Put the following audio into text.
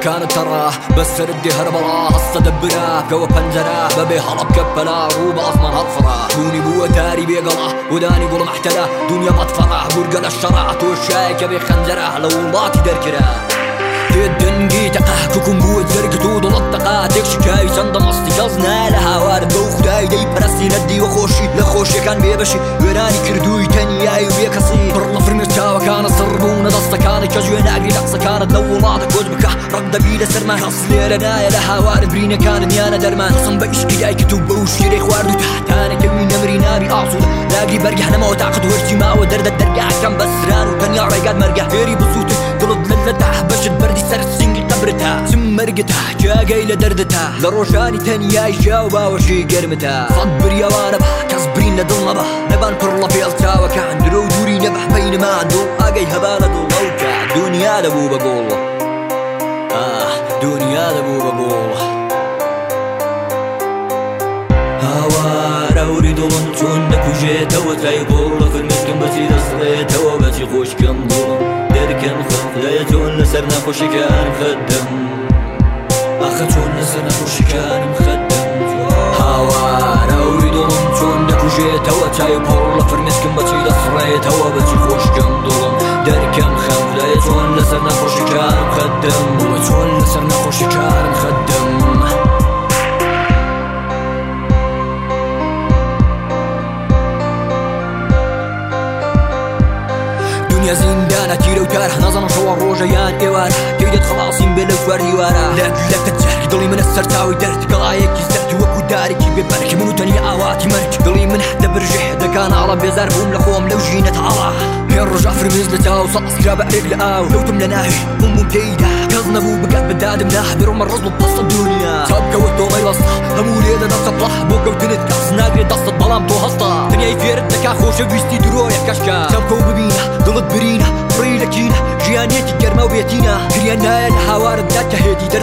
كانت تراه بس ردي هربلا هسه دبراه قوى بنجراه ببي هرب كبلا روبا اصلا هالفرا دوني بو تاري بيقلا وداني قول محتلا دنيا بطفرة برقل الشرع توشايك بخنجره لو الله تدركره تدنقي تقاككم بوت زرقتو ضلطقا تكشكاي سندم استيقظنا لها وارد بو خداي دي برسي ندي وخوشي لخوشي كان بيبشي ويراني كردوي تنياي وبيكسي برلا فرمشتا وكان الصربون دستا كان كجوين اقري لقصة كانت نولاتك وجبكا رقد بيدا سرمان خصلي لنا لها وارد برينا كان نيانا درمان تصم بإشكي اي كتب بوشي ريخ واردو تحتانا كمين نمري نابي اعصود لاقي برقح لما وتعقد وارتما ودرد الدرقع كان بسران وتنيا ريقاد مرقح فيري بصوتي ضلد للتح بشد بردي سرد سنجل قبرتها سم مرقتها جاقي لدردتها لروشاني تنياي جاوبا وشي قرمتها صبر يا وانبه كصبرين لدلنبه نبان كرلا في التا وكان درو دوري نبح بينما دول اقي هبالة دول موكا دنيا دبو بقول دنيا دبو بقول هوارا اريد لنتونك وجيت وتاي بولا في المسكن بتي دصريت وبتي خوش كم ظلم دركن خف لا يتون نسرنا خوش كان مخدم اخذون نسرنا خوش كان مخدم هوارا اريد لنتونك وجيت وتاي بولا في المسكن بتي دصريت وبتي خوش كم ظلم دركن خف لا يتون نسرنا خوش كان مخدم وتون نسرنا خوش كان مخدم دنيا زندانة تيرو تاره نظر شوار روجيان إيوارا كيدت خلاصين بالأفوار هوارا لا تتجهك ضلي من السرتاوي درت قلايك يزدرت وكو دارك ببرك منو تاني آواتي مرك ضلي من حتى برجح دكان عرب يزاربهم لخوم لو جينا تعالى هير رجع فرميز لتاو صاص كرابع رجلقاو لو تملناهي أمو كيدا كظنبو بقات بداد مناح بيرم الرزل بطص الدنيا سابقا وتو ما يلصا همو ليدا نفس بلح بوقا وتنتكاس ناقري دست ظلام تو هستا تنيا يفيرت لكا خوشة بيستي درويا كشكا سابقا وببينا ضلت برينا فريلكينا جيانيتي قرمة وبيتينا قريانا الهوارد ذات هيدي